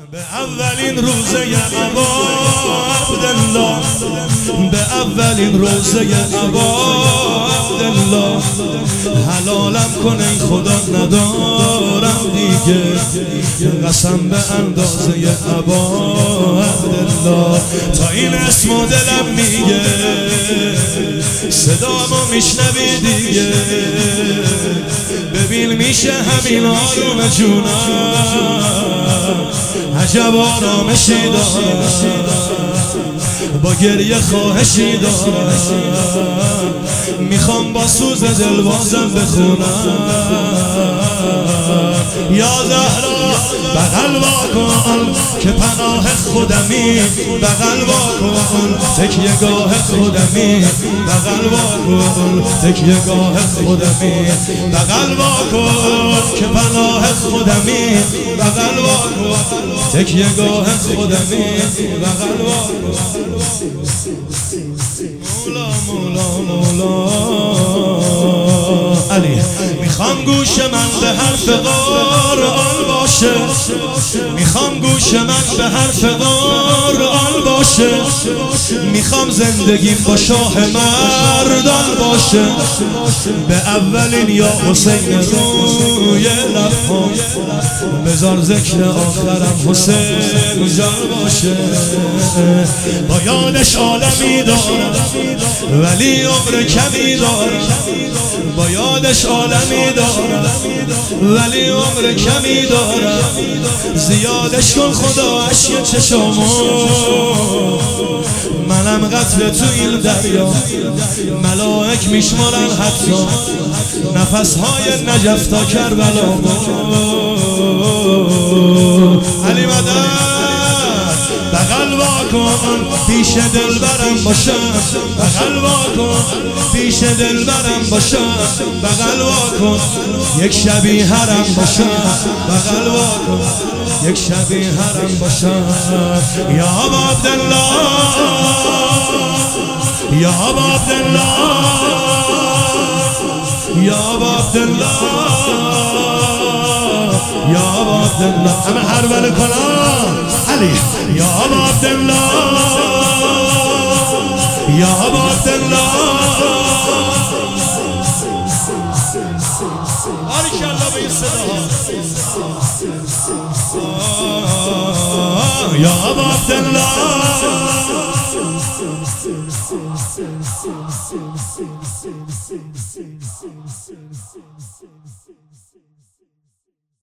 به اولین روزه ابا عبدالله، به اولین روزه ابا عبدالله، حلالم کن ای خدا ندارم دیگه قسم به اندازه ابا عبدالله. تا این اسم و دلم میگه صدامو میشنوی دیگه، ببین میشه همین آروم جونم، عجب آرامشی دارم، با گریه خواهشی دارم، میخوام با سوز دل بازم بخونم. یا زهرا بغل واکن که پناه خودمی، بغل واکن تکیه گاه خودمی، بغل واکن تکیه گاه خودمی، بغل واکن که پناه خودمی، بغل واکن تکیه گاه خودمی، بغل واکن. مولا مولا مولا علی، میخوام گوش من به حرف قرآن باشه، میخوام گوش من به حرف قرآن باشه، میخوام زندگیم با شاه مردان باشه. به اولین یا حسین روی لب‌ها بذار ذکر آخرم حسین جان باشه. با یادش عالمی دارم ولی عمر کمی دارم، با یادش عالمی دارم ولی عمر کمی دارم، زیادش کن خدا عشق چشامو، منم قطره تو این دریا، ملائک میشمارن حتی نفسهای نجف تا کربلا. علی مدد بغل واکن پیش دل برم باشم، بغل واکن پیش دل برم باشم، بغل واکن یک شبی حرم باشم، بغل واکن یک شبی حرم باشم. یا ابا عبدالله، یا ابا عبدالله، یا ابا عبدالله، یا ابا عبدالله. همه حربل کنم علی. یا ابا عبدالله، یا ابا عبدالله، بارکالله به این صداها. یا ابا عبدالله.